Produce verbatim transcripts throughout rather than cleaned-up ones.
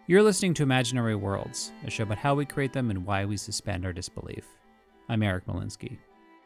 You're listening to Imaginary Worlds, a show about how we create them and why we suspend our disbelief. I'm Eric Molinsky.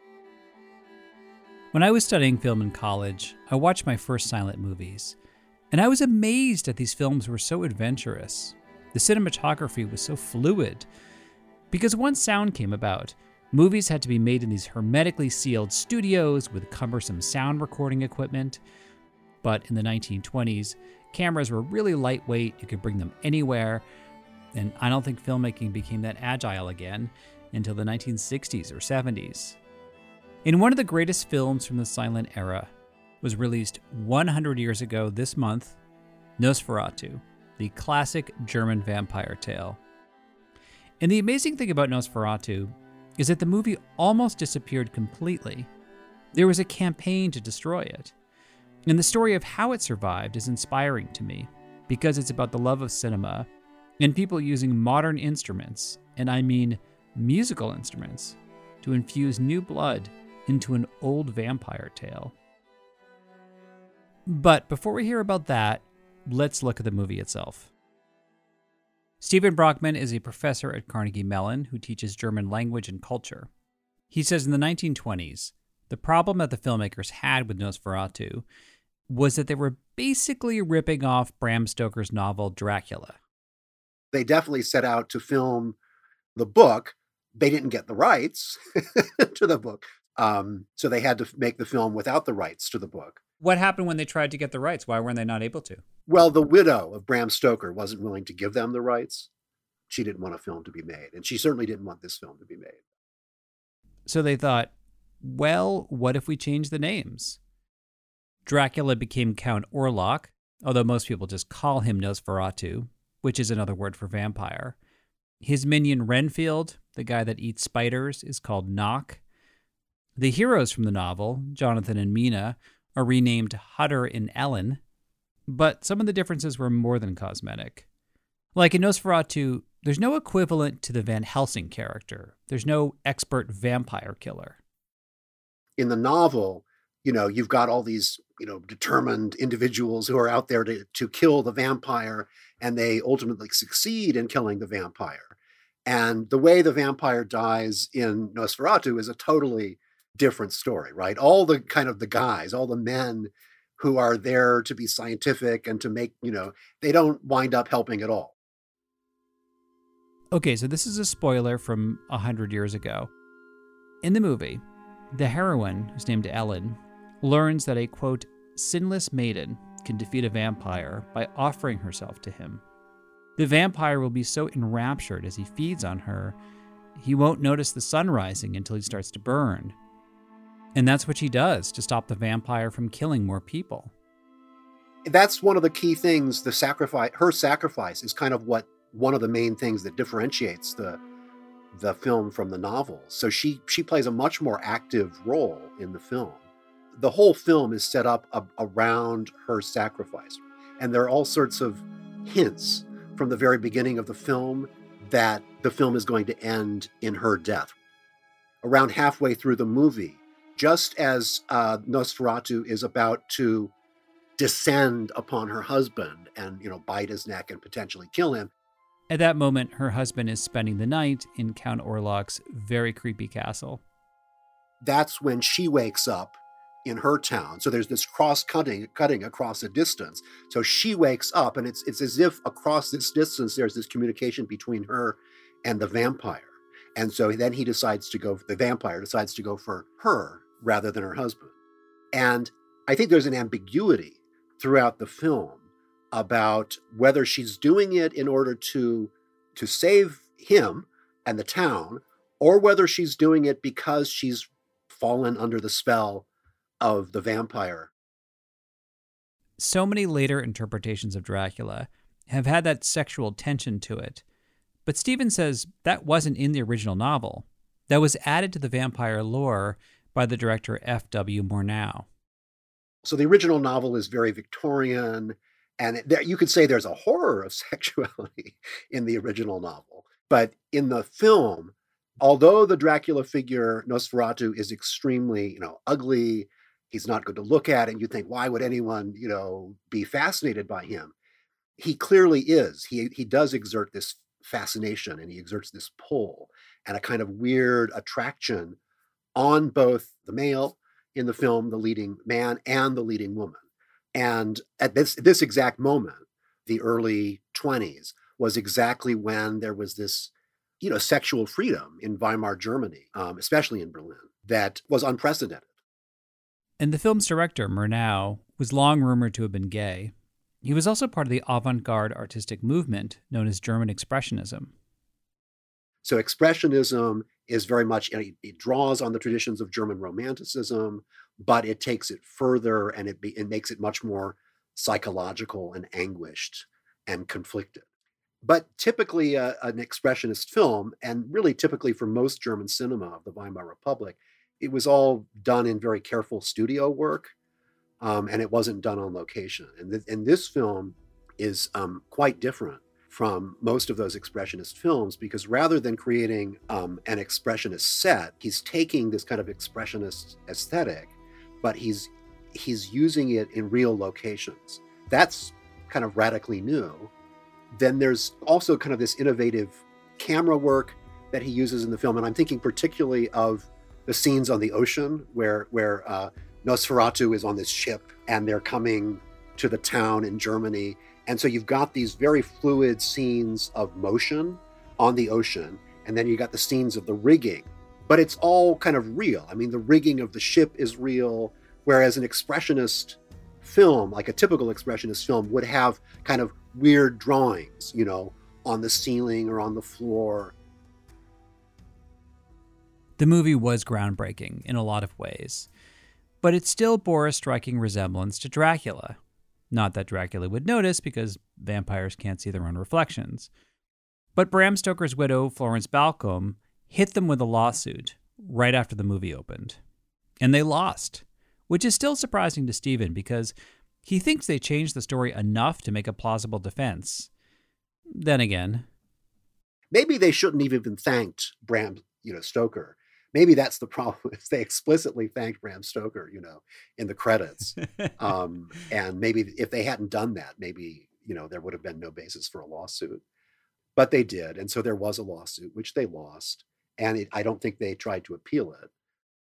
When I was studying film in college, I watched my first silent movies, and I was amazed that these films were so adventurous. The cinematography was so fluid. Because once sound came about, movies had to be made in these hermetically sealed studios with cumbersome sound recording equipment. But in the nineteen twenties, cameras were really lightweight, you could bring them anywhere, and I don't think filmmaking became that agile again until the nineteen sixties or seventies. In one of the greatest films from the silent era was released one hundred years ago this month, Nosferatu, the classic German vampire tale. And the amazing thing about Nosferatu is that the movie almost disappeared completely. There was a campaign to destroy it. And the story of how it survived is inspiring to me because it's about the love of cinema and people using modern instruments, and I mean musical instruments, to infuse new blood into an old vampire tale. But before we hear about that, let's look at the movie itself. Steven Brockman is a professor at Carnegie Mellon who teaches German language and culture. He says in the nineteen twenties, the problem that the filmmakers had with Nosferatu was that they were basically ripping off Bram Stoker's novel Dracula. They definitely set out to film the book. They didn't get the rights to the book, um, so they had to make the film without the rights to the book. What happened when they tried to get the rights? Why weren't they not able to? Well, the widow of Bram Stoker wasn't willing to give them the rights. She didn't want a film to be made, and she certainly didn't want this film to be made. So they thought, well, what if we change the names? Dracula became Count Orlok, although most people just call him Nosferatu, which is another word for vampire. His minion Renfield, the guy that eats spiders, is called Nock. The heroes from the novel, Jonathan and Mina, are renamed Hutter and Ellen, but some of the differences were more than cosmetic. Like in Nosferatu, there's no equivalent to the Van Helsing character. There's no expert vampire killer. In the novel, you know, you've got all these, you know, determined individuals who are out there to, to kill the vampire, and they ultimately succeed in killing the vampire. And the way the vampire dies in Nosferatu is a totally different story, right? All the kind of the guys, all the men who are there to be scientific and to make, you know, they don't wind up helping at all. Okay, so this is a spoiler from a hundred years ago. In the movie, the heroine, who's named Ellen, learns that a, quote, sinless maiden can defeat a vampire by offering herself to him. The vampire will be so enraptured as he feeds on her, he won't notice the sun rising until he starts to burn. And that's what she does to stop the vampire from killing more people. That's one of the key things, the sacrifice, her sacrifice is kind of what, one of the main things that differentiates the the film from the novel. So she she plays a much more active role in the film. The whole film is set up a, around her sacrifice. And there are all sorts of hints from the very beginning of the film that the film is going to end in her death. Around halfway through the movie, just as uh, Nosferatu is about to descend upon her husband and, you know, bite his neck and potentially kill him. At that moment, her husband is spending the night in Count Orlok's very creepy castle. That's when she wakes up in her town. So there's this cross-cutting cutting across a distance. So she wakes up, and it's it's as if across this distance there's this communication between her and the vampire. And so then he decides to go, the vampire decides to go for her rather than her husband. And I think there's an ambiguity throughout the film about whether she's doing it in order to to save him and the town, or whether she's doing it because she's fallen under the spell of the vampire. So many later interpretations of Dracula have had that sexual tension to it, but Steven says that wasn't in the original novel. That was added to the vampire lore by the director F W Murnau. So the original novel is very Victorian, and there, you could say there's a horror of sexuality in the original novel. But in the film, although the Dracula figure, Nosferatu, is extremely, you know, ugly, he's not good to look at, and you think, why would anyone, you know, be fascinated by him? he clearly is. He he does exert this fascination, and he exerts this pull and a kind of weird attraction on both the male in the film, the leading man, and the leading woman. And at this this exact moment, the early twenties, was exactly when there was this, you know, sexual freedom in Weimar Germany, um, especially in Berlin, that was unprecedented. And the film's director, Murnau, was long rumored to have been gay. He was also part of the avant-garde artistic movement known as German Expressionism. So Expressionism is very much, it draws on the traditions of German Romanticism, but it takes it further, and it, be, it makes it much more psychological and anguished and conflicted. But typically uh, an expressionist film, and really typically for most German cinema of the Weimar Republic, it was all done in very careful studio work, um, and it wasn't done on location. And, th- and this film is um, quite different from most of those expressionist films, because rather than creating um, an expressionist set, he's taking this kind of expressionist aesthetic, but he's he's using it in real locations. That's kind of radically new. Then there's also kind of this innovative camera work that he uses in the film, and I'm thinking particularly of the scenes on the ocean where where uh, Nosferatu is on this ship and they're coming to the town in Germany. And so you've got these very fluid scenes of motion on the ocean, and then you got the scenes of the rigging, but it's all kind of real. I mean, the rigging of the ship is real, whereas an expressionist film, like a typical expressionist film, would have kind of weird drawings, you know, on the ceiling or on the floor. The movie was groundbreaking in a lot of ways, but it still bore a striking resemblance to Dracula. Not that Dracula would notice, because vampires can't see their own reflections. But Bram Stoker's widow, Florence Balcombe, hit them with a lawsuit right after the movie opened. And they lost, which is still surprising to Steven, because he thinks they changed the story enough to make a plausible defense. Then again, maybe they shouldn't have even thanked Bram, you know, Stoker. Maybe that's the problem, is they explicitly thanked Bram Stoker, you know, in the credits. um, and maybe if they hadn't done that, maybe, you know, there would have been no basis for a lawsuit. But they did. And so there was a lawsuit, which they lost. And it, I don't think they tried to appeal it.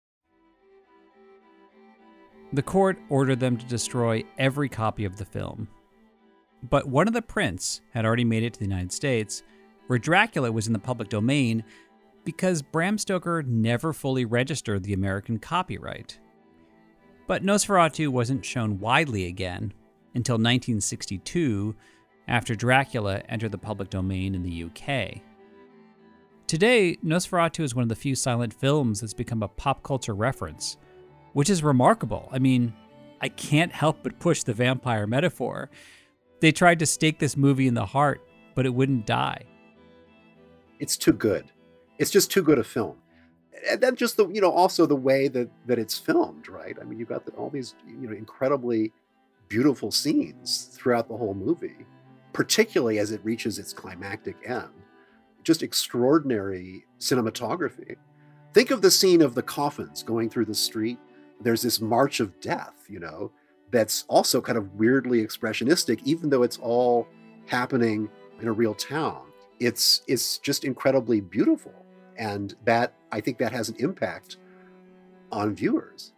The court ordered them to destroy every copy of the film. But one of the prints had already made it to the United States, where Dracula was in the public domain, because Bram Stoker never fully registered the American copyright. But Nosferatu wasn't shown widely again until nineteen sixty-two, after Dracula entered the public domain in the U K. Today, Nosferatu is one of the few silent films that's become a pop culture reference, which is remarkable. I mean, I can't help but push the vampire metaphor. They tried to stake this movie in the heart, but it wouldn't die. It's too good. It's just too good a film. And then just the, you know, also the way that, that it's filmed, right? I mean, you've got the, all these, you know, incredibly beautiful scenes throughout the whole movie, particularly as it reaches its climactic end. Just extraordinary cinematography. Think of the scene of the coffins going through the street. There's this march of death, you know, that's also kind of weirdly expressionistic, even though it's all happening in a real town. It's it's just incredibly beautiful. And that, I think that has an impact on viewers.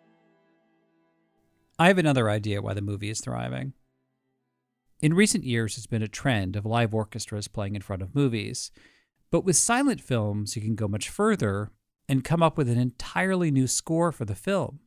I have another idea why the movie is thriving. In recent years, there's been a trend of live orchestras playing in front of movies. But with silent films, you can go much further and come up with an entirely new score for the film.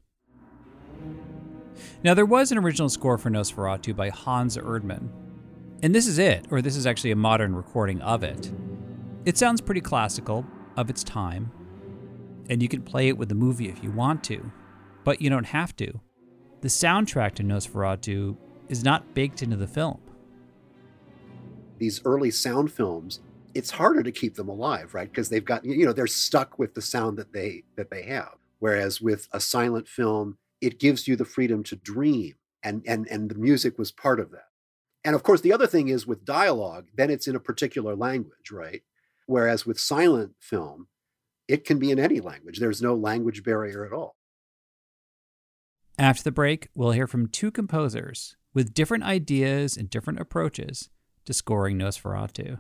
Now, there was an original score for Nosferatu by Hans Erdmann. And this is it, or this is actually a modern recording of it. It sounds pretty classical, of its time, and you can play it with the movie if you want to, but you don't have to. The soundtrack to Nosferatu is not baked into the film. These early sound films, it's harder to keep them alive, right? Because they've got, you know, they're stuck with the sound that they that they have. Whereas with a silent film, it gives you the freedom to dream, and and and the music was part of that. And of course, the other thing is with dialogue, then it's in a particular language, right? Whereas with silent film, it can be in any language. There's no language barrier at all. After the break, we'll hear from two composers with different ideas and different approaches to scoring Nosferatu.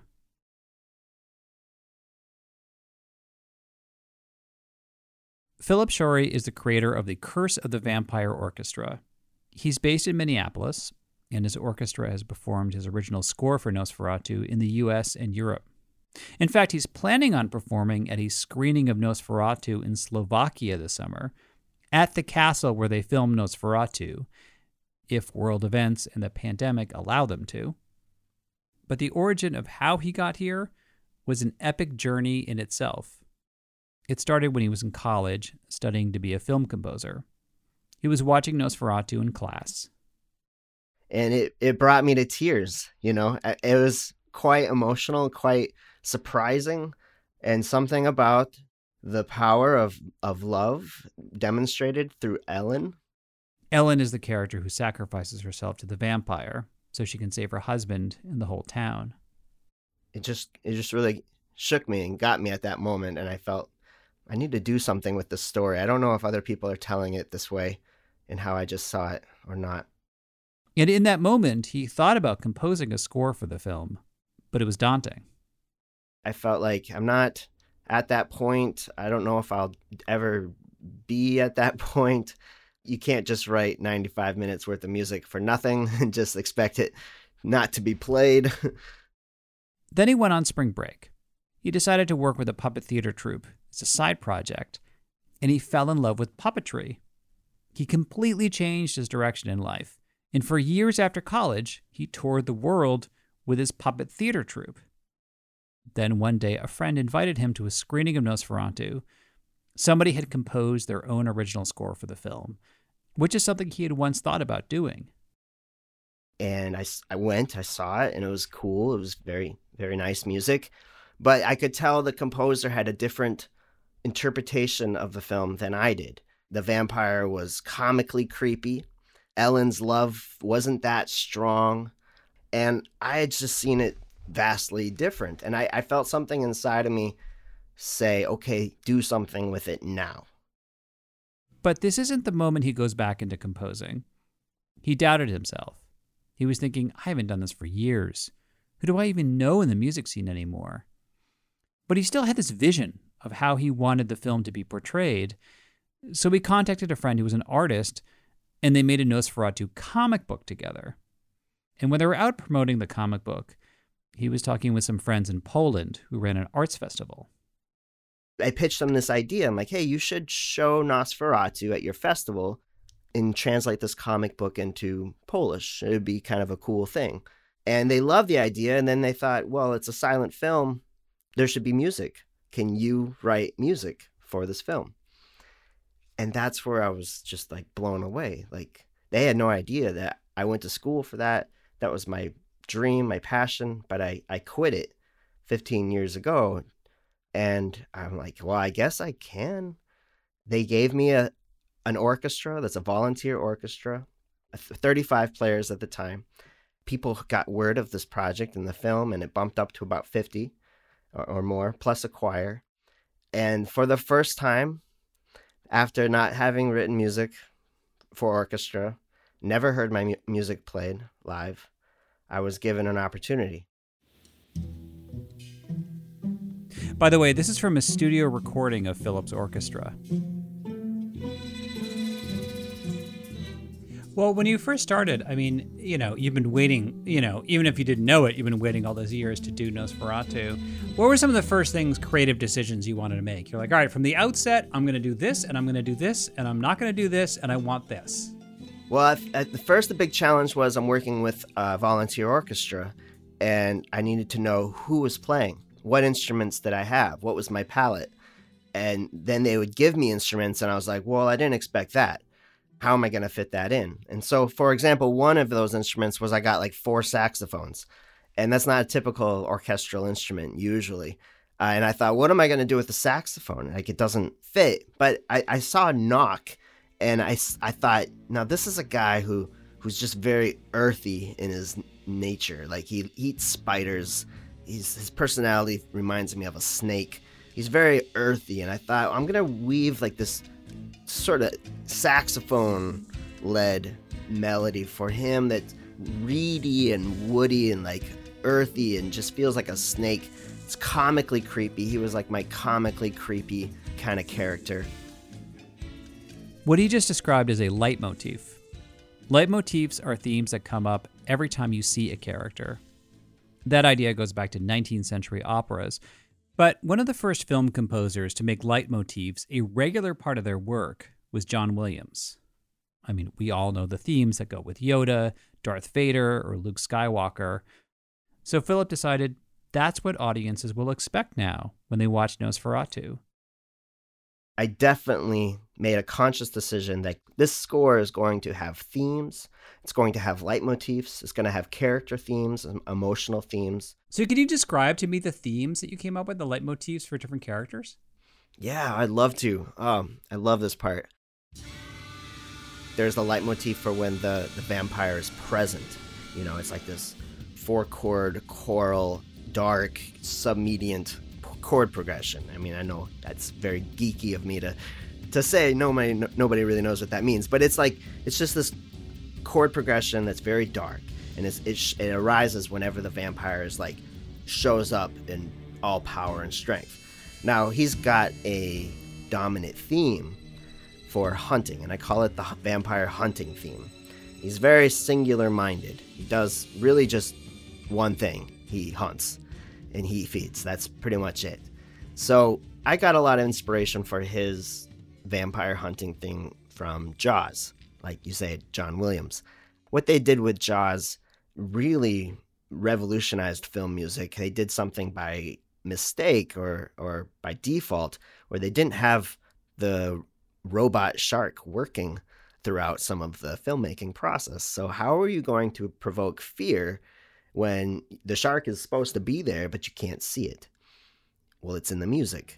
Philip Shorey is the creator of the Curse of the Vampire Orchestra. He's based in Minneapolis, and his orchestra has performed his original score for Nosferatu in the U S and Europe. In fact, he's planning on performing at a screening of Nosferatu in Slovakia this summer, at the castle where they filmed Nosferatu, if world events and the pandemic allow them to. But the origin of how he got here was an epic journey in itself. It started when he was in college, studying to be a film composer. He was watching Nosferatu in class. And it, it brought me to tears, you know. It was quite emotional, quite surprising, and something about the power of, of love demonstrated through Ellen. Ellen is the character who sacrifices herself to the vampire so she can save her husband and the whole town. It just it just really shook me and got me at that moment, and I felt I need to do something with this story. I don't know if other people are telling it this way and how I just saw it or not. And in that moment, he thought about composing a score for the film, but it was daunting. I felt like I'm not at that point. I don't know if I'll ever be at that point. You can't just write ninety-five minutes worth of music for nothing and just expect it not to be played. Then he went on spring break. He decided to work with a puppet theater troupe as a side project, and he fell in love with puppetry. He completely changed his direction in life, and for years after college, he toured the world with his puppet theater troupe. Then one day, a friend invited him to a screening of Nosferatu. Somebody had composed their own original score for the film, which is something he had once thought about doing. And I, I went, I saw it, and it was cool. It was very, very nice music. But I could tell the composer had a different interpretation of the film than I did. The vampire was comically creepy. Ellen's love wasn't that strong. And I had just seen it vastly different. And I, I felt something inside of me say, okay, do something with it now. But this isn't the moment he goes back into composing. He doubted himself. He was thinking, I haven't done this for years. Who do I even know in the music scene anymore? But he still had this vision of how he wanted the film to be portrayed. So he contacted a friend who was an artist, and they made a Nosferatu comic book together. And when they were out promoting the comic book, he was talking with some friends in Poland who ran an arts festival. I pitched them this idea. I'm like, hey, you should show Nosferatu at your festival and translate this comic book into Polish. It would be kind of a cool thing. And they loved the idea, and then they thought, well, it's a silent film. There should be music. Can you write music for this film? And that's where I was just like blown away. Like, they had no idea that I went to school for that. That was my dream, my passion, but I, I quit it fifteen years ago. And I'm like, well, I guess I can. They gave me a an orchestra that's a volunteer orchestra, thirty-five players at the time. People got word of this project and the film, and it bumped up to about fifty or, or more, plus a choir. And for the first time, after not having written music for orchestra, never heard my mu- music played live, I was given an opportunity. By the way, this is from a studio recording of Philip's orchestra. Well, when you first started, I mean, you know, you've been waiting, you know, even if you didn't know it, you've been waiting all those years to do Nosferatu. What were some of the first things, creative decisions you wanted to make? You're like, all right, from the outset, I'm going to do this, and I'm going to do this, and I'm not going to do this, and I want this. Well, at, at the first, the big challenge was I'm working with a volunteer orchestra, and I needed to know who was playing. What instruments did I have? What was my palette? And then they would give me instruments, and I was like, well, I didn't expect that. How am I going to fit that in? And so, for example, one of those instruments was I got like four saxophones, and that's not a typical orchestral instrument usually. Uh, and I thought, what am I going to do with the saxophone? Like, it doesn't fit. But I, I saw Knock, and I, I thought, now this is a guy who who's just very earthy in his nature. Like, he eats spiders. He's, his personality reminds me of a snake. He's very earthy, and I thought, I'm going to weave like this sort of saxophone-led melody for him that reedy and woody and like earthy and just feels like a snake. It's comically creepy. He was like my comically creepy kind of character. What he just described is a leitmotif. Leitmotifs are themes that come up every time you see a character. That idea goes back to nineteenth century operas, but one of the first film composers to make leitmotifs a regular part of their work was John Williams. I mean, we all know the themes that go with Yoda, Darth Vader, or Luke Skywalker. So Philip decided that's what audiences will expect now when they watch Nosferatu. I definitely made a conscious decision that this score is going to have themes. It's going to have leitmotifs. It's going to have character themes and emotional themes. So can you describe to me the themes that you came up with, the leitmotifs for different characters? Yeah, I'd love to. Um, I love this part. There's the leitmotif for when the, the vampire is present. You know, it's like this four-chord, choral, dark, submediant chord progression. I mean, I know that's very geeky of me to to say. Nobody no, nobody really knows what that means, but it's like it's just this chord progression that's very dark, and it's, it it arises whenever the vampire is like shows up in all power and strength. Now he's got a dominant theme for hunting, and I call it the vampire hunting theme. He's very singular minded. He does really just one thing. He hunts and he feeds. That's pretty much it. So I got a lot of inspiration for his vampire hunting thing from Jaws, like you say, John Williams. What they did with Jaws really revolutionized film music. They did something by mistake or or by default, where they didn't have the robot shark working throughout some of the filmmaking process. So how are you going to provoke fear when the shark is supposed to be there, but you can't see it? Well, it's in the music.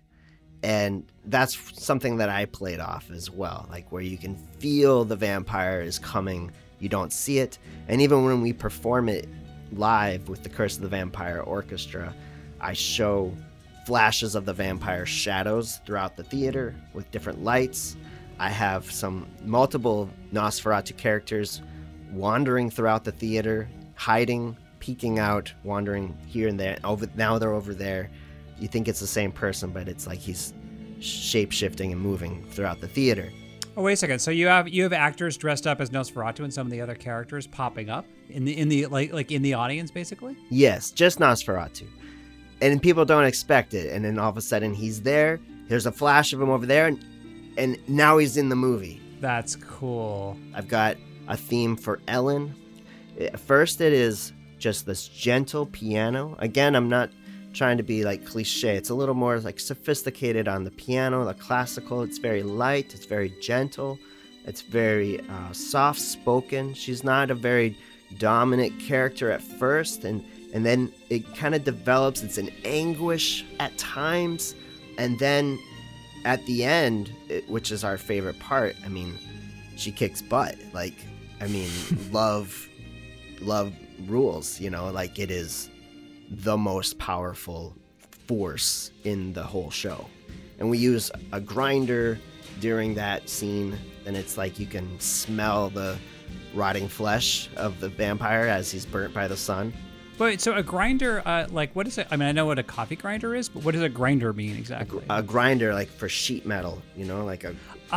And that's something that I played off as well, like where you can feel the vampire is coming, you don't see it. And even when we perform it live with the Curse of the Vampire Orchestra, I show flashes of the vampire shadows throughout the theater with different lights. I have some multiple Nosferatu characters wandering throughout the theater, hiding, peeking out, wandering here and there. Over now they're over there. You think it's the same person, but it's like he's shape-shifting and moving throughout the theater. Oh, wait a second. So you have you have actors dressed up as Nosferatu and some of the other characters popping up in the in the like like in the audience, basically? Yes, just Nosferatu. And people don't expect it, and then all of a sudden he's there. There's a flash of him over there, and, and now he's in the movie. That's cool. I've got a theme for Ellen. At first it is just this gentle piano. Again, I'm not trying to be like cliche. It's a little more like sophisticated on the piano, the classical. It's very light. It's very gentle. It's very uh, soft-spoken. She's not a very dominant character at first, and and then it kind of develops. It's an anguish at times, and then at the end, it, which is our favorite part, I mean, she kicks butt. Like, I mean, love, love rules. You know, like it is the most powerful force in the whole show. And we use a grinder during that scene, and it's like you can smell the rotting flesh of the vampire as he's burnt by the sun. But so a grinder, uh, like what is it? I mean, I know what a coffee grinder is, but what does a grinder mean exactly? A, a grinder, like for sheet metal, you know, like a.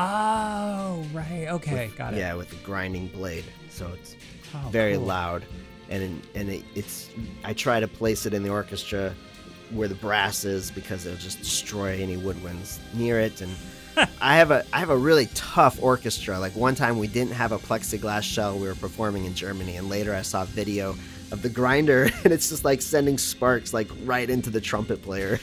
Oh, right. Okay, with, got it. Yeah, with a grinding blade, so it's oh, very cool. loud. And and it, it's I try to place it in the orchestra where the brass is, because it'll just destroy any woodwinds near it. And I have a I have a really tough orchestra. Like one time we didn't have a plexiglass shell. We were performing in Germany, and later I saw video of the grinder, and it's just like sending sparks like right into the trumpet player.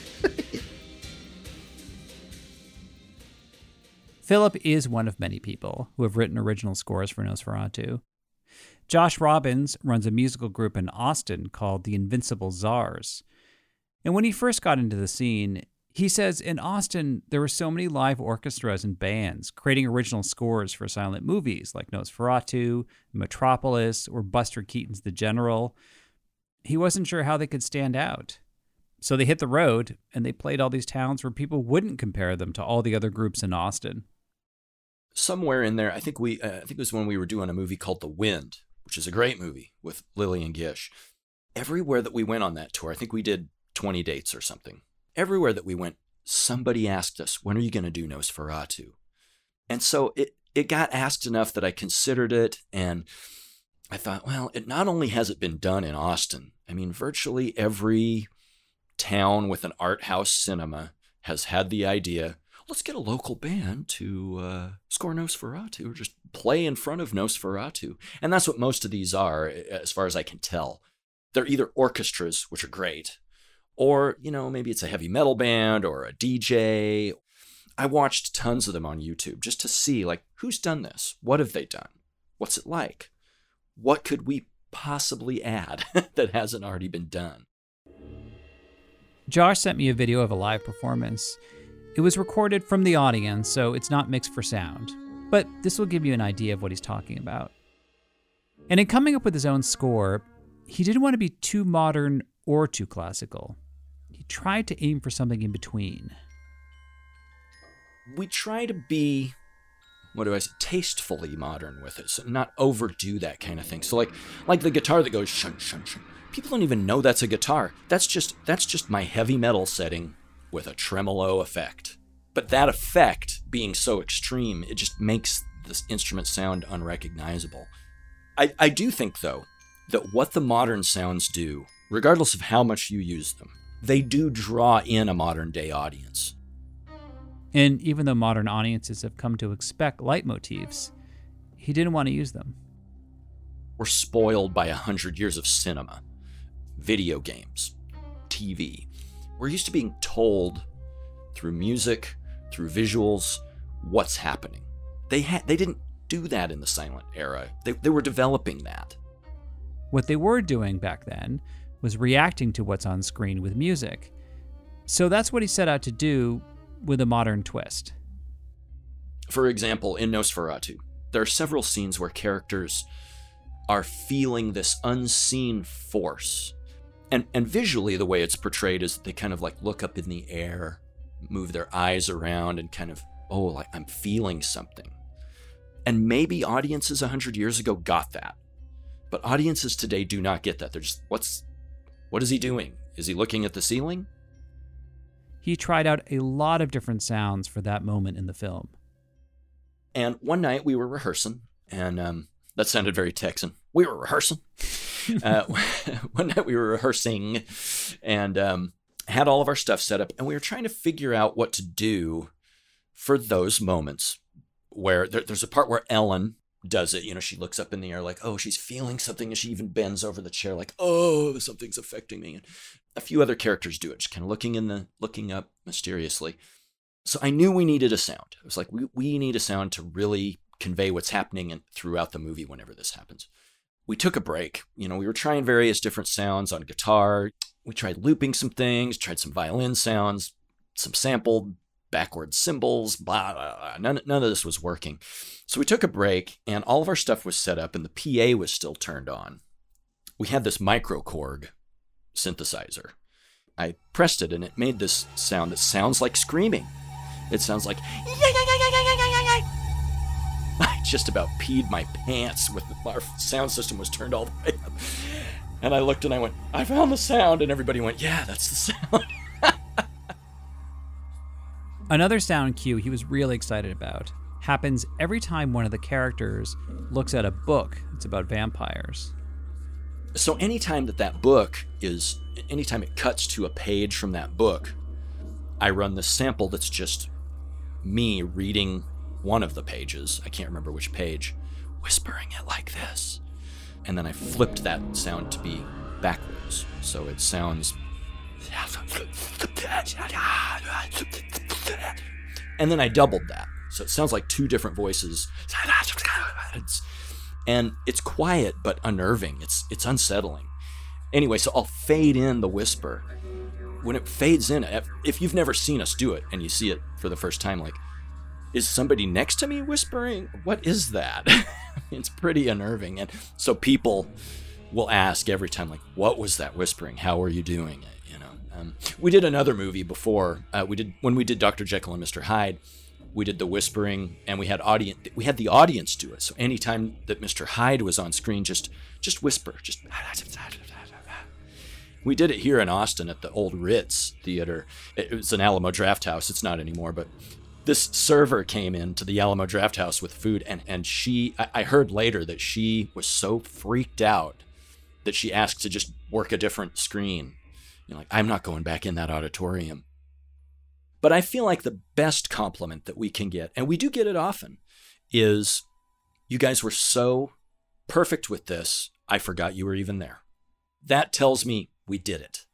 Philip is one of many people who have written original scores for Nosferatu. Josh Robbins runs a musical group in Austin called the Invincible Czars. And when he first got into the scene, he says in Austin, there were so many live orchestras and bands creating original scores for silent movies like Nosferatu, Metropolis, or Buster Keaton's The General. He wasn't sure how they could stand out. So they hit the road, and they played all these towns where people wouldn't compare them to all the other groups in Austin. Somewhere in there, I think we, uh, I think it was when we were doing a movie called The Wind, which is a great movie with Lillian Gish. Everywhere that we went on that tour, I think we did twenty dates or something. Everywhere that we went, somebody asked us, when are you going to do Nosferatu? And so it, it got asked enough that I considered it, and I thought, well, it not only has it been done in Austin, I mean, virtually every town with an art house cinema has had the idea, let's get a local band to uh, score Nosferatu, or just play in front of Nosferatu. And that's what most of these are, as far as I can tell. They're either orchestras, which are great, or, you know, maybe it's a heavy metal band or a D J. I watched tons of them on YouTube just to see, like, who's done this? What have they done? What's it like? What could we possibly add that hasn't already been done? Josh sent me a video of a live performance. It was recorded from the audience, so it's not mixed for sound. But this will give you an idea of what he's talking about. And in coming up with his own score, he didn't want to be too modern or too classical. He tried to aim for something in between. We try to be, what do I say, tastefully modern with it, so not overdo that kind of thing. So like like the guitar that goes shun shun shun. People don't even know that's a guitar. That's just that's just my heavy metal setting with a tremolo effect. But that effect being so extreme, it just makes this instrument sound unrecognizable. I, I do think, though, that what the modern sounds do, regardless of how much you use them, they do draw in a modern day audience. And even though modern audiences have come to expect leitmotifs, he didn't want to use them. We're spoiled by a hundred years of cinema, video games, T V. We're used to being told through music, through visuals, what's happening. They had they didn't do that in the silent era. They they were developing that. What they were doing back then was reacting to what's on screen with music. So that's what he set out to do with a modern twist. For example, in Nosferatu, there are several scenes where characters are feeling this unseen force. And and visually, the way it's portrayed is they kind of like look up in the air, move their eyes around, and kind of, oh, like I'm feeling something. And maybe audiences a hundred years ago got that. But audiences today do not get that. They're just, what's, what is he doing? Is he looking at the ceiling? He tried out a lot of different sounds for that moment in the film. And one night we were rehearsing, and um, that sounded very Texan. We were rehearsing. uh, one night we were rehearsing and um, had all of our stuff set up, and we were trying to figure out what to do for those moments where there, there's a part where Ellen does it. You know, she looks up in the air like, oh, she's feeling something, and she even bends over the chair like, oh, something's affecting me. And a few other characters do it, just kind of looking in the looking up mysteriously. So I knew we needed a sound. It was like, we, we need a sound to really convey what's happening in, throughout the movie whenever this happens. We took a break. You know, we were trying various different sounds on guitar. We tried looping some things, tried some violin sounds, some sampled backwards cymbals, blah, blah, blah. None, none of this was working. So we took a break, and all of our stuff was set up, and the P A was still turned on. We had this microKORG synthesizer. I pressed it, and it made this sound that sounds like screaming. It sounds like, I just about peed my pants with our sound system was turned all the way up. And I looked and I went, I found the sound. And everybody went, yeah, that's the sound. Another sound cue he was really excited about happens every time one of the characters looks at a book that's about vampires. So anytime that that book is, anytime it cuts to a page from that book, I run this sample that's just me reading one of the pages, I can't remember which page, whispering it like this. And then I flipped that sound to be backwards. So it sounds... And then I doubled that. So it sounds like two different voices. And it's quiet but unnerving. It's it's unsettling. Anyway, so I'll fade in the whisper. When it fades in, if you've never seen us do it and you see it for the first time, like, is somebody next to me whispering? What is that? It's pretty unnerving. And so people will ask every time, like, what was that whispering? How are you doing it? You know, um, we did another movie before. Uh, we did when we did Doctor Jekyll and Mister Hyde. we did the whispering, and we had audience. We had the audience do it. So anytime that Mister Hyde was on screen, just just whisper, just. We did it here in Austin at the old Ritz Theater. It was an Alamo Drafthouse. It's not anymore, but this server came into the Alamo Drafthouse with food, and and she. I, I heard later that she was so freaked out that she asked to just work a different screen. You know, like, I'm not going back in that auditorium. But I feel like the best compliment that we can get, and we do get it often, is you guys were so perfect with this, I forgot you were even there. That tells me we did it.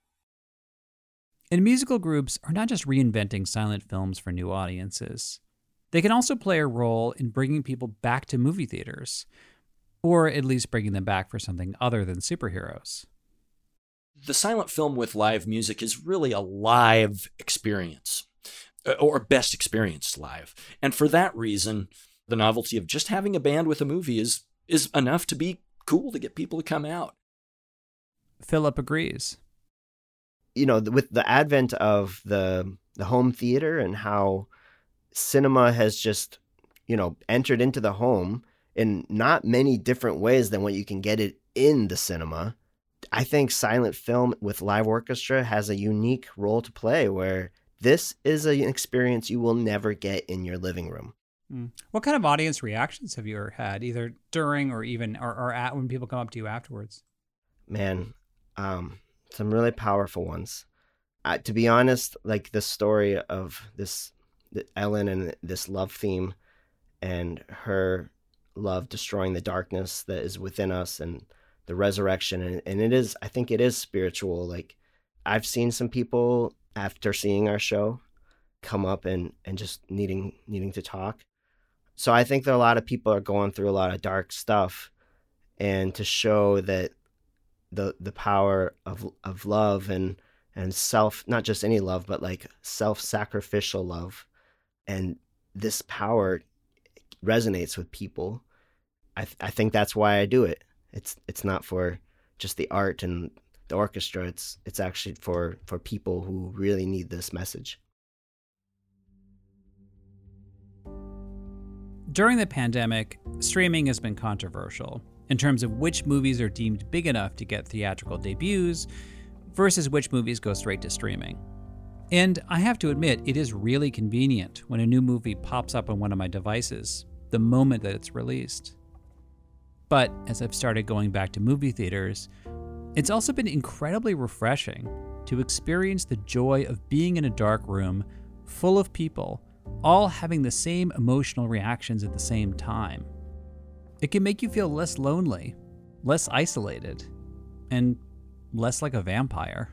And musical groups are not just reinventing silent films for new audiences. They can also play a role in bringing people back to movie theaters, or at least bringing them back for something other than superheroes. The silent film with live music is really a live experience, or best experienced live. And for that reason, the novelty of just having a band with a movie is is enough to be cool to get people to come out. Philip agrees. You know, with the advent of the the home theater and how cinema has just, you know, entered into the home in not many different ways than what you can get it in the cinema, I think silent film with live orchestra has a unique role to play where this is an experience you will never get in your living room. Mm. What kind of audience reactions have you ever had, either during or even or, or at when people come up to you afterwards? Man, um, some really powerful ones. Uh, to be honest, like the story of this Ellen and this love theme and her love destroying the darkness that is within us and the resurrection. And, and it is, I think it is spiritual. Like I've seen some people after seeing our show come up and, and just needing, needing to talk. So I think that a lot of people are going through a lot of dark stuff, and to show that the, the power of, of love and, and self, not just any love, but like self-sacrificial love. And this power resonates with people. I th- I think that's why I do it. It's it's not for just the art and the orchestra. It's it's actually for, for people who really need this message. During the pandemic, streaming has been controversial in terms of which movies are deemed big enough to get theatrical debuts versus which movies go straight to streaming. And I have to admit, it is really convenient when a new movie pops up on one of my devices the moment that it's released. But as I've started going back to movie theaters, it's also been incredibly refreshing to experience the joy of being in a dark room full of people, all having the same emotional reactions at the same time. It can make you feel less lonely, less isolated, and less like a vampire.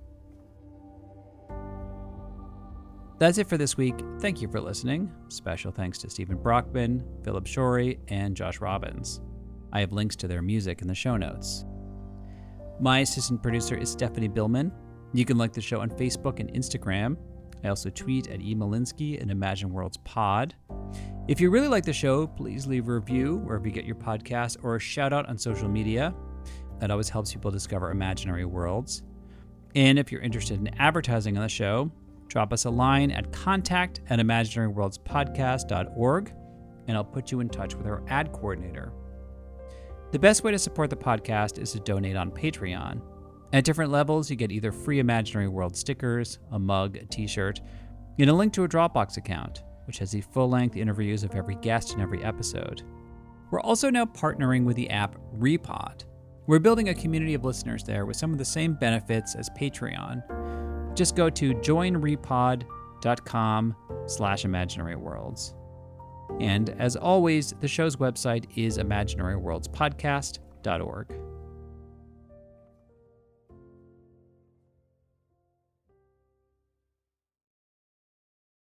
That's it for this week. Thank you for listening. Special thanks to Stephen Brockman, Philip Shorey, and Josh Robbins. I have links to their music in the show notes. My assistant producer is Stephanie Billman. You can like the show on Facebook and Instagram. I also tweet at E. Malinsky and Imagine Worlds Pod. If you really like the show, please leave a review wherever you get your podcast or a shout out on social media. That always helps people discover imaginary worlds. And if you're interested in advertising on the show, drop us a line at contact at imaginary worlds podcast dot org, and I'll put you in touch with our ad coordinator. The best way to support the podcast is to donate on Patreon. At different levels, you get either free Imaginary World stickers, a mug, a t-shirt, and a link to a Dropbox account, which has the full-length interviews of every guest in every episode. We're also now partnering with the app Repod. We're building a community of listeners there with some of the same benefits as Patreon. Just go to join repod dot com slash imaginary worlds. And as always, the show's website is imaginary worlds podcast dot org.